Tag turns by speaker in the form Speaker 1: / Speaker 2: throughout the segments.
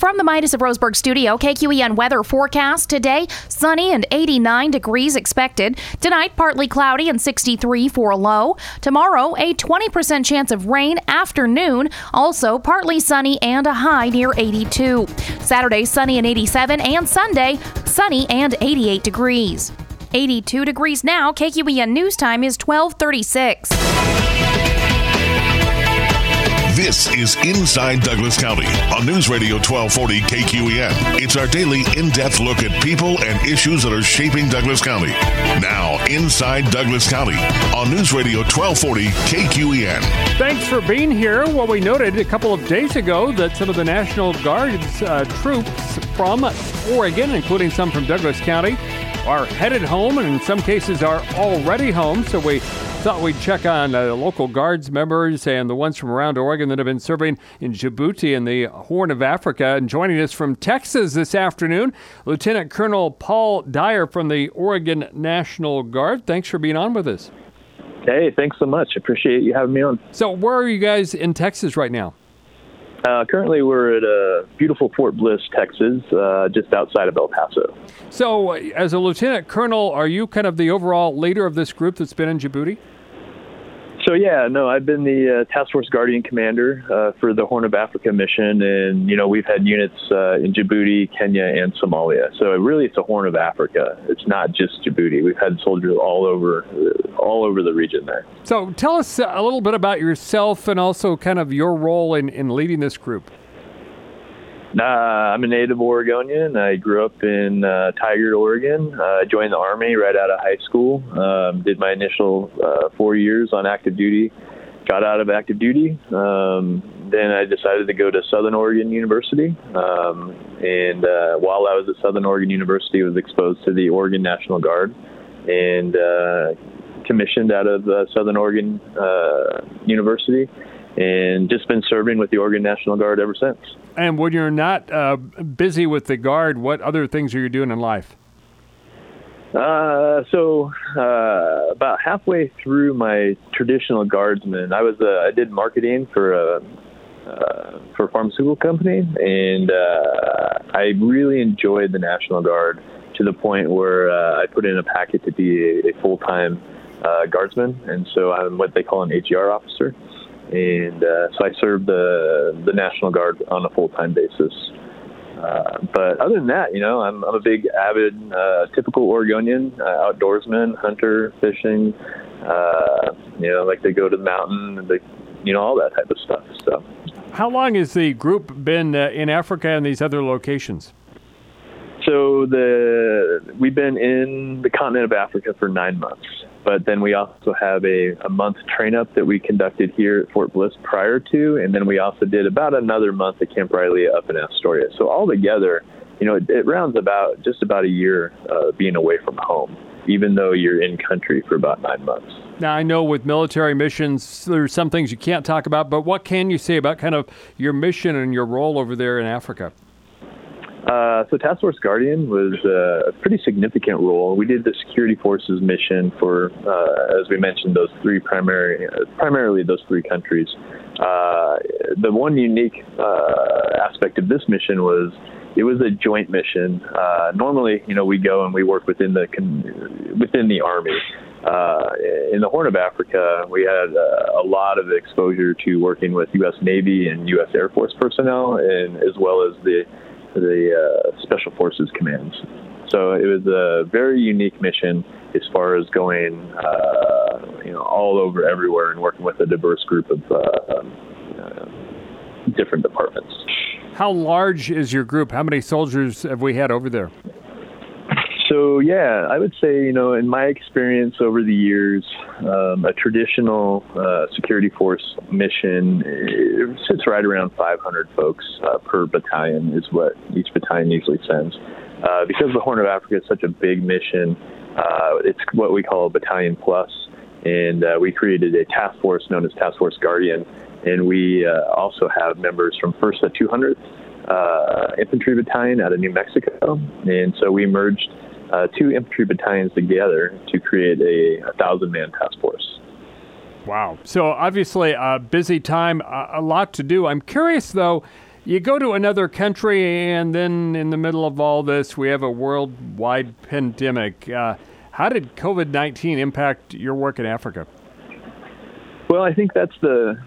Speaker 1: From the Midas of Roseburg studio, KQEN weather forecast today, sunny and 89 degrees expected. Tonight, partly cloudy and 63 for a low. Tomorrow, a 20% chance of rain afternoon. Also, partly sunny and a high near 82. Saturday, sunny and 87, and Sunday, sunny and 88 degrees. 82 degrees now. KQEN news time is 12:36.
Speaker 2: This is Inside Douglas County on News Radio 1240 KQEN. It's our daily in-depth look at people and issues that are shaping Douglas County. Now, Inside Douglas County on News Radio 1240 KQEN.
Speaker 3: Thanks for being here. Well, we noted a couple of days ago that some of the National Guard's troops from Oregon, including some from Douglas County, are headed home and in some cases are already home. So we thought we'd check on local Guards members and the ones from around Oregon that have been serving in Djibouti and the Horn of Africa. And joining us from Texas this afternoon, Lieutenant Colonel Paul Dyer from the Oregon National Guard. Thanks for being on with us.
Speaker 4: Hey, thanks so much. Appreciate you having me on.
Speaker 3: So where are you guys in Texas right now?
Speaker 4: Currently, we're at beautiful Fort Bliss, Texas, just outside of El Paso.
Speaker 3: So as a lieutenant colonel, are you kind of the overall leader of this group that's been in Djibouti?
Speaker 4: So, I've been the Task Force Guardian Commander for the Horn of Africa mission. And, we've had units in Djibouti, Kenya, and Somalia. So it's a Horn of Africa. It's not just Djibouti. We've had soldiers all over the region there.
Speaker 3: So tell us a little bit about yourself and also kind of your role in leading this group.
Speaker 4: I'm a native Oregonian. I grew up in Tigard, Oregon. I joined the Army right out of high school. Did my initial 4 years on active duty. Got out of active duty. Then I decided to go to Southern Oregon University. And while I was at Southern Oregon University, I was exposed to the Oregon National Guard and commissioned out of Southern Oregon University. And just been serving with the Oregon National Guard ever since.
Speaker 3: And when you're not busy with the Guard, what other things are you doing in life?
Speaker 4: About halfway through my traditional Guardsman, I did marketing for a pharmaceutical company, and I really enjoyed the National Guard to the point where I put in a packet to be a full-time Guardsman, and so I'm what they call an AGR officer. And so I served the National Guard on a full-time basis. But other than that, I'm a big, avid, typical Oregonian, outdoorsman, hunter, fishing, like to go to the mountain, and all that type of stuff. So,
Speaker 3: how long has the group been in Africa and these other locations?
Speaker 4: So we've been in the continent of Africa for 9 months. But then we also have a month train-up that we conducted here at Fort Bliss prior to, and then we also did about another month at Camp Riley up in Astoria. So altogether, it rounds just about a year being away from home, even though you're in country for about 9 months.
Speaker 3: Now, I know with military missions, there's some things you can't talk about, but what can you say about kind of your mission and your role over there in Africa?
Speaker 4: So Task Force Guardian was a pretty significant role. We did the security forces mission for, as we mentioned, primarily those three countries. The one unique aspect of this mission was it was a joint mission. Normally, we go and we work within the Army. In the Horn of Africa, we had a lot of exposure to working with U.S. Navy and U.S. Air Force personnel, and as well as the Special Forces commands. So it was a very unique mission as far as going, all over everywhere and working with a diverse group of different departments.
Speaker 3: How large is your group? How many soldiers have we had over there?
Speaker 4: So, I would say, in my experience over the years, a traditional security force mission it sits right around 500 folks per battalion is what each battalion usually sends. Because the Horn of Africa is such a big mission, it's what we call a battalion plus, and we created a task force known as Task Force Guardian, and we also have members from 1st to 200th Infantry Battalion out of New Mexico, and so we merged two infantry battalions together to create a 1,000-man task force.
Speaker 3: Wow. So obviously a busy time, a lot to do. I'm curious, though, You go to another country, and then in the middle of all this, we have a worldwide pandemic. How did COVID-19 impact your work in Africa?
Speaker 4: Well, I think that's the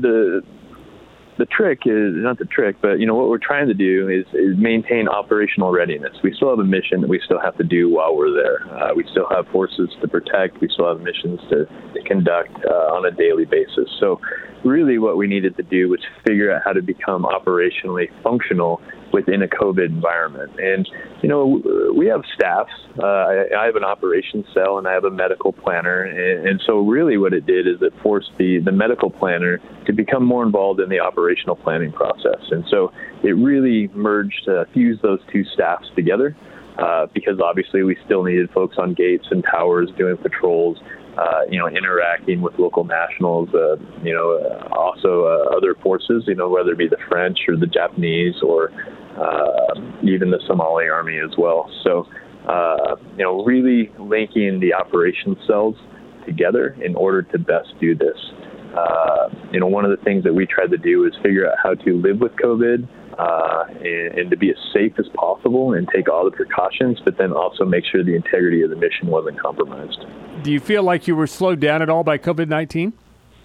Speaker 4: trick is not the trick, but what we're trying to do is maintain operational readiness. We still have a mission that we still have to do while we're there. We still have forces to protect. We still have missions to conduct on a daily basis. So really what we needed to do was figure out how to become operationally functional within a COVID environment. And, we have staffs. I have an operations cell and I have a medical planner. And so really what it did is it forced the medical planner to become more involved in the operational planning process. And so it really fused those two staffs together because obviously we still needed folks on gates and towers doing patrols, interacting with local nationals, also other forces, whether it be the French or the Japanese or even the Somali army as well. So, really linking the operations cells together in order to best do this. One of the things that we tried to do is figure out how to live with COVID and to be as safe as possible and take all the precautions, but then also make sure the integrity of the mission wasn't compromised.
Speaker 3: Do you feel like you were slowed down at all by COVID-19?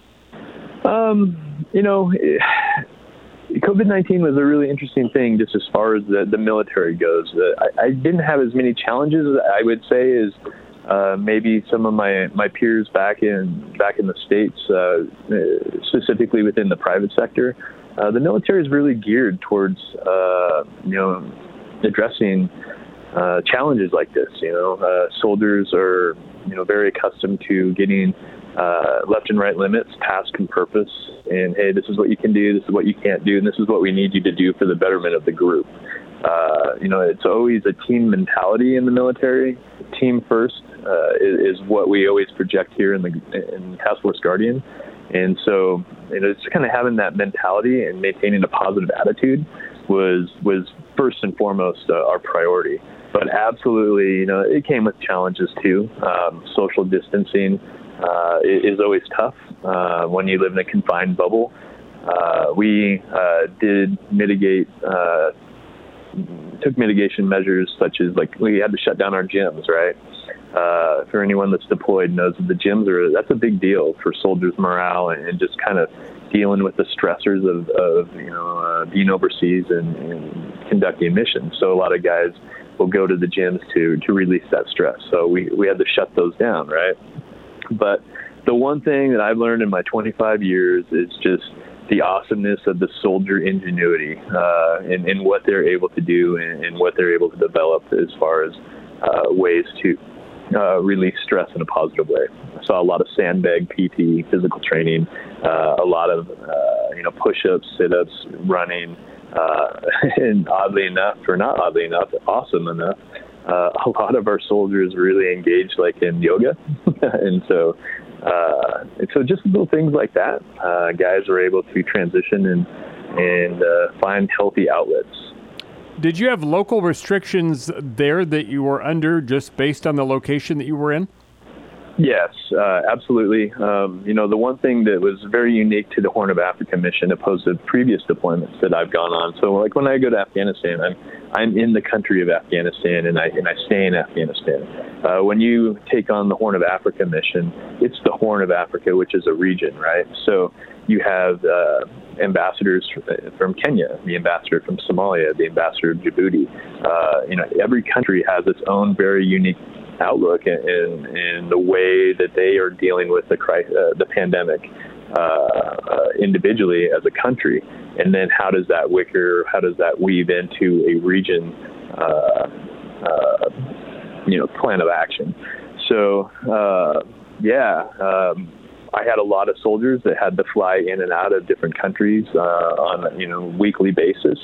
Speaker 4: COVID-19 was a really interesting thing just as far as the military goes. I didn't have as many challenges, I would say, as maybe some of my peers back in the States, specifically within the private sector. The military is really geared towards, addressing challenges like this. Soldiers are, very accustomed to getting left and right limits, task and purpose, and hey, this is what you can do, this is what you can't do, and this is what we need you to do for the betterment of the group. It's always a team mentality in the military. Team first is what we always project here in Task Force Guardian. And so, just kind of having that mentality and maintaining a positive attitude was first and foremost our priority. But absolutely, it came with challenges too. Social distancing is always tough when you live in a confined bubble. We took mitigation measures such as we had to shut down our gyms, right? For anyone that's deployed knows that the gyms that's a big deal for soldiers' morale and just kind of dealing with the stressors of being overseas and conducting missions. So a lot of guys will go to the gyms to release that stress. So we had to shut those down, right? But the one thing that I've learned in my 25 years is just the awesomeness of the soldier ingenuity and what they're able to do and what they're able to develop as far as ways to release stress in a positive way. I saw a lot of sandbag PT, physical training, a lot of push-ups, sit-ups, running, and oddly enough, or not oddly enough, awesome enough, a lot of our soldiers really engaged in yoga, and so just little things like that, guys were able to transition and find healthy outlets.
Speaker 3: Did you have local restrictions there that you were under just based on the location that you were in?
Speaker 4: Yes, absolutely. The one thing that was very unique to the Horn of Africa mission opposed to previous deployments that I've gone on. So when I go to Afghanistan, I'm in the country of Afghanistan and I stay in Afghanistan. When you take on the Horn of Africa mission, it's the Horn of Africa, which is a region, right? So you have ambassadors from Kenya, the ambassador from Somalia, the ambassador of Djibouti. Every country has its own very unique outlook in the way that they are dealing with the pandemic individually as a country, and then how does that weave into a region plan of action. So I had a lot of soldiers that had to fly in and out of different countries on a weekly basis.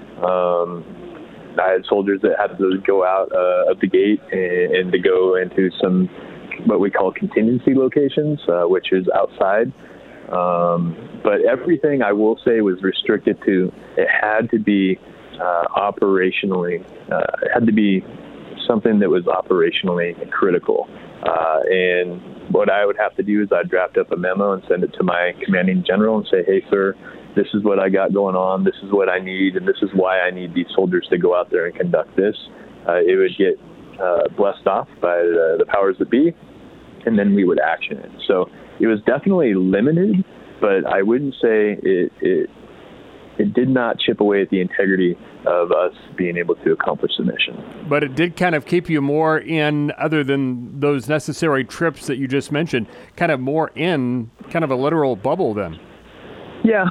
Speaker 4: I had soldiers that had to go out of the gate and to go into some what we call contingency locations, which is outside. But everything I will say was restricted to, it had to be operationally, it had to be something that was operationally critical. And what I would have to do is I'd draft up a memo and send it to my commanding general and say, hey, sir, this is what I got going on, this is what I need, and this is why I need these soldiers to go out there and conduct this, it would get blessed off by the powers that be, and then we would action it. So it was definitely limited, but I wouldn't say it did not chip away at the integrity of us being able to accomplish the mission.
Speaker 3: But it did kind of keep you more in, other than those necessary trips that you just mentioned, kind of more in kind of a literal bubble then.
Speaker 4: Yeah,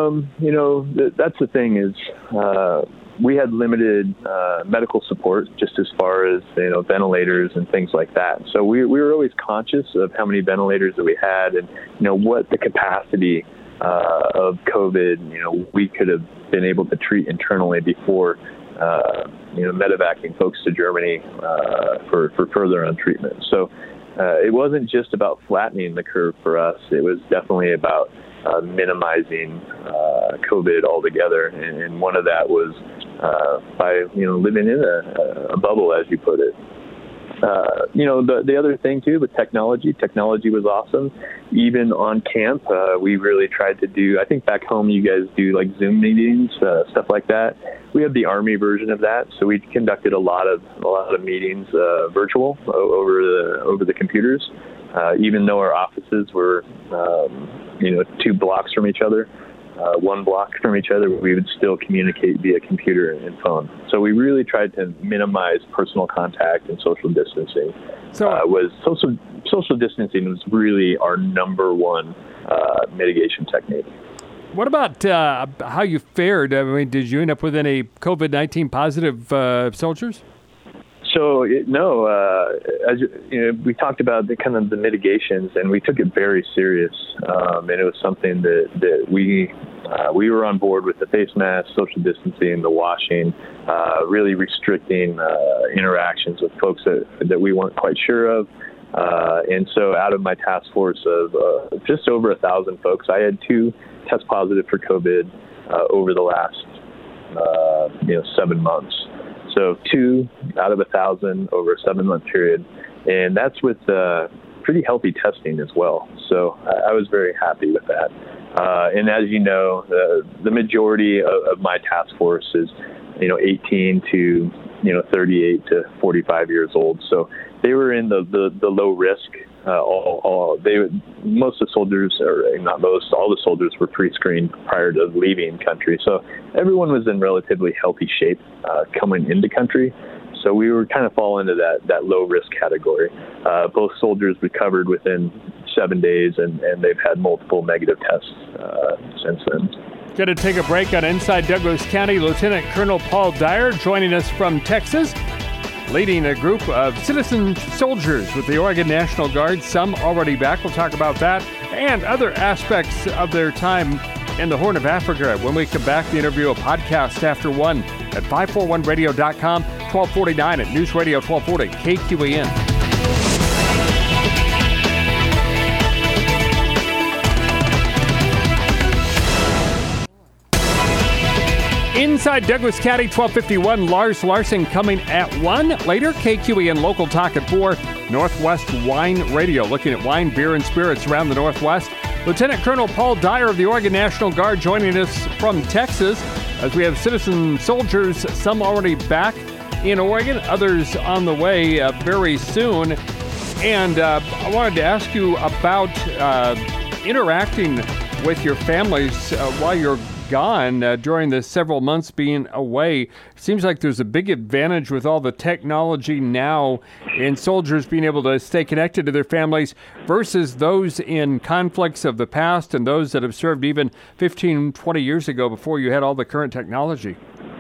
Speaker 4: that's the thing is we had limited medical support just as far as, ventilators and things like that. So we were always conscious of how many ventilators that we had and, what the capacity of COVID, we could have been able to treat internally before, medevacing folks to Germany for further on treatment. So it wasn't just about flattening the curve for us. It was definitely about minimizing COVID altogether. And one of that was by, living in a bubble, as you put it. The other thing too with technology was awesome. Even on camp, we really tried to do, I think back home you guys do like Zoom meetings, stuff like that. We have the Army version of that. So we conducted a lot of meetings virtual over the computers, even though our offices were 2 blocks from each other. 1 block from each other, we would still communicate via computer and phone. So we really tried to minimize personal contact and social distancing. Social distancing was really our number one mitigation technique.
Speaker 3: What about how you fared? I mean, did you end up with any COVID-19 positive soldiers?
Speaker 4: So as we talked about the mitigations, and we took it very serious, and it was something that we were on board with the face mask, social distancing, the washing, really restricting interactions with folks that we weren't quite sure of. And so out of my task force of just over 1,000 folks, I had 2 test positive for COVID over the last 7 months. So 2 out of 1,000 over a 7-month period, and that's with pretty healthy testing as well. So I was very happy with that. And as you know, the majority of my task force is 18 to 38 to 45 years old. So they were in the low risk. Most of the soldiers, or not most, all the soldiers were pre-screened prior to leaving country. So everyone was in relatively healthy shape coming into country. So we were kind of fall into that low risk category. Both soldiers recovered within 7 days, and they've had multiple negative tests since then.
Speaker 3: Going to take a break on Inside Douglas County. Lieutenant Colonel Paul Dyer joining us from Texas, leading a group of citizen soldiers with the Oregon National Guard, some already back. We'll talk about that and other aspects of their time in the Horn of Africa. When we come back, the interview, a podcast after 1 at 541radio.com, 1249 at News Radio 1240 KQEN. Inside Douglas County, 1251, Lars Larson coming at 1. Later, KQEN Local Talk at 4, Northwest Wine Radio, looking at wine, beer, and spirits around the Northwest. Lieutenant Colonel Paul Dyer of the Oregon National Guard joining us from Texas, as we have citizen soldiers, some already back in Oregon, others on the way very soon. And I wanted to ask you about interacting with your families while you're gone during the several months being away. Seems like there's a big advantage with all the technology now in soldiers being able to stay connected to their families versus those in conflicts of the past and those that have served even 15, 20 years ago before you had all the current technology.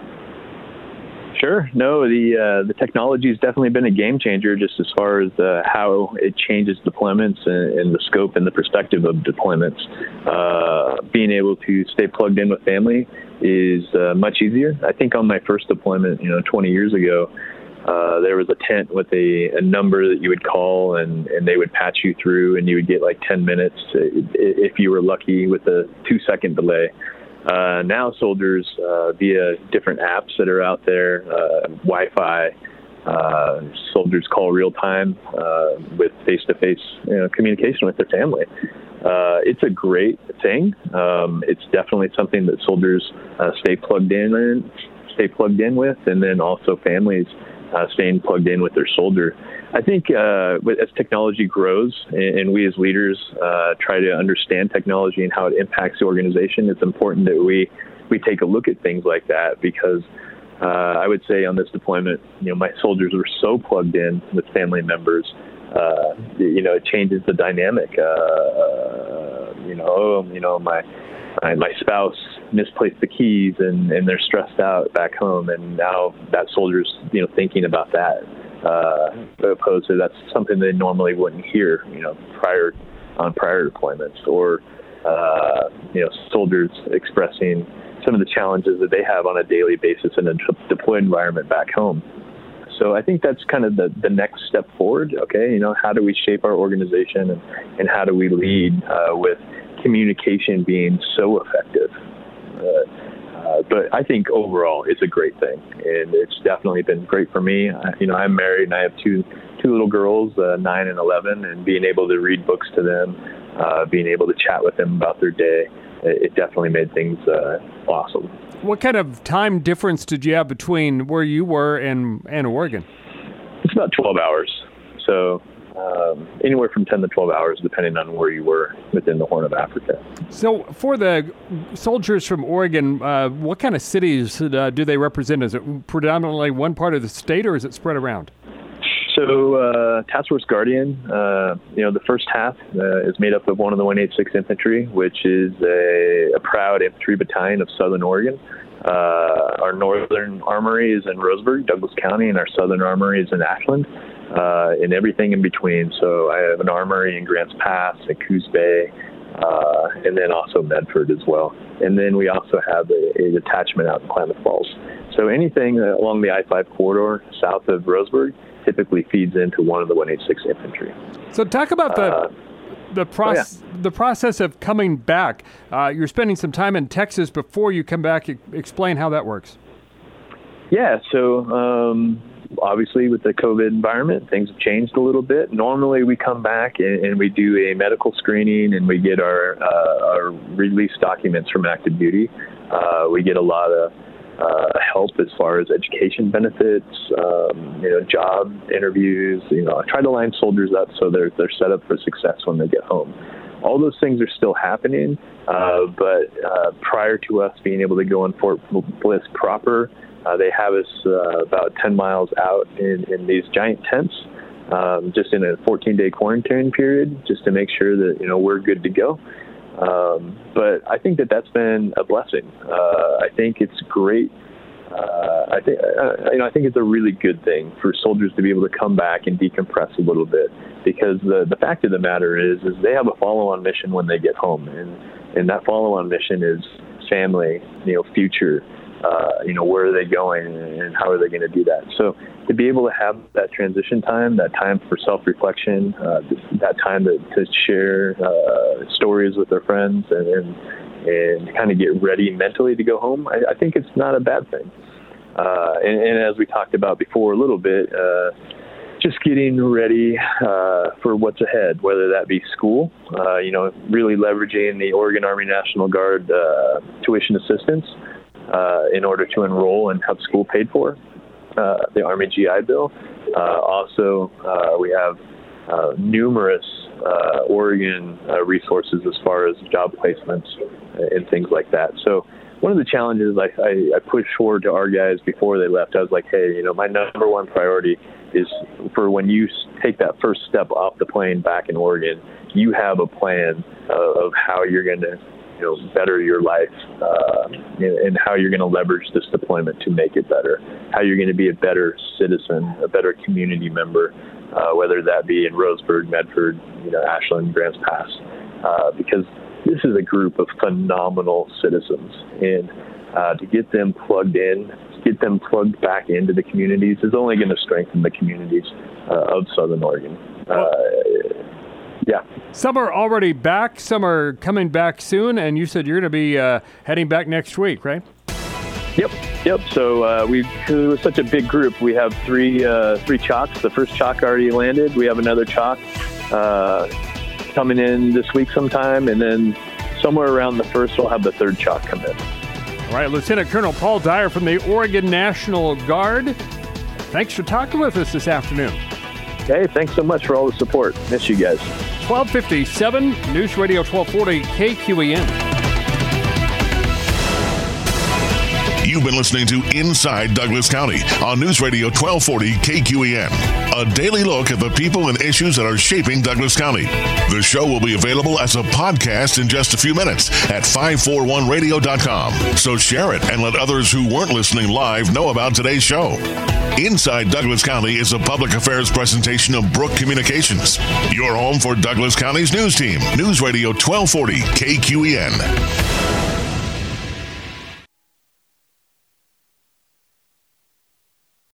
Speaker 4: Sure. No, the technology has definitely been a game changer just as far as how it changes deployments and the scope and the perspective of deployments. Being able to stay plugged in with family is much easier. I think on my first deployment, 20 years ago, there was a tent with a number that you would call and they would patch you through, and you would get like 10 minutes if you were lucky with a 2-second delay. Now soldiers, via different apps that are out there, Wi-Fi, Soldiers call real time with face-to-face communication with their family. It's a great thing. It's definitely something that soldiers stay plugged in with, and then also families staying plugged in with their soldier. I think as technology grows and we as leaders try to understand technology and how it impacts the organization, it's important that we take a look at things like that, because I would say on this deployment, my soldiers were so plugged in with family members. It changes the dynamic. My spouse misplaced the keys and they're stressed out back home, and now that soldier's thinking about that. Opposed to that's something they normally wouldn't hear prior deployments, or soldiers expressing some of the challenges that they have on a daily basis in a deployed environment back home. So I think that's kind of the next step forward. Okay, how do we shape our organization and how do we lead with communication being so effective? But I think overall it's a great thing, and it's definitely been great for me. I'm married and I have two little girls, 9 and 11, and being able to read books to them, being able to chat with them about their day, it definitely made things awesome.
Speaker 3: What kind of time difference did you have between where you were and Oregon?
Speaker 4: It's about 12 hours. So anywhere from 10 to 12 hours, depending on where you were within the Horn of Africa.
Speaker 3: So for the soldiers from Oregon, what kind of cities do they represent? Is it predominantly one part of the state, or is it spread around?
Speaker 4: So Task Force Guardian, the first half is made up of one of the 186th Infantry, which is a proud infantry battalion of Southern Oregon. Our northern armory is in Roseburg, Douglas County, and our southern armory is in Ashland, and everything in between. So I have an armory in Grants Pass, at Coos Bay, and then also Medford as well. And then we also have a detachment out in Klamath Falls. So anything along the I-5 corridor south of Roseburg typically feeds into one of the 186th Infantry.
Speaker 3: So talk about the process of coming back. You're spending some time in Texas before you come back. Explain how that works. Yeah,
Speaker 4: so obviously with the COVID environment, things have changed a little bit. Normally we come back and we do a medical screening, and we get our release documents from active duty. We get a lot of help as far as education benefits, job interviews. I try to line soldiers up so they're set up for success when they get home. All those things are still happening, but prior to us being able to go in Fort Bliss proper, they have us about 10 miles out in these giant tents, just in a 14-day quarantine period, just to make sure that we're good to go. But I think that's been a blessing. I think it's great. I think it's a really good thing for soldiers to be able to come back and decompress a little bit, because the fact of the matter is they have a follow-on mission when they get home, and that follow-on mission is family, future. Where are they going and how are they going to do that? So to be able to have that transition time, that time for self-reflection, that time to share stories with their friends and kind of get ready mentally to go home, I think it's not a bad thing. And as we talked about before a little bit, just getting ready for what's ahead, whether that be school, really leveraging the Oregon Army National Guard tuition assistance in order to enroll and have school paid for, the Army GI Bill. Also, we have numerous Oregon resources as far as job placements and things like that. So one of the challenges I pushed forward to our guys before they left, I was like, hey, my number one priority is for when you take that first step off the plane back in Oregon, you have a plan of how you're going to better your life, and how you're going to leverage this deployment to make it better, how you're going to be a better citizen, a better community member, whether that be in Roseburg, Medford, Ashland, Grants Pass, because this is a group of phenomenal citizens, and to get them plugged in, get them plugged back into the communities is only going to strengthen the communities of Southern Oregon. Yeah.
Speaker 3: Some are already back. Some are coming back soon. And you said you're going to be heading back next week, right?
Speaker 4: Yep. So it was such a big group. We have three chalks. The first chalk already landed. We have another chalk coming in this week sometime, and then somewhere around the 1st, we'll have the third chalk come in.
Speaker 3: All right, Lieutenant Colonel Paul Dyer from the Oregon National Guard. Thanks for talking with us this afternoon.
Speaker 4: Hey, thanks so much for all the support. Miss you guys.
Speaker 3: 1257 News Radio 1240 KQEN.
Speaker 2: You've been listening to Inside Douglas County on News Radio 1240 KQEN. A daily look at the people and issues that are shaping Douglas County. The show will be available as a podcast in just a few minutes at 541radio.com. So share it and let others who weren't listening live know about today's show. Inside Douglas County is a public affairs presentation of Brook Communications. Your home for Douglas County's news team. News Radio 1240 KQEN.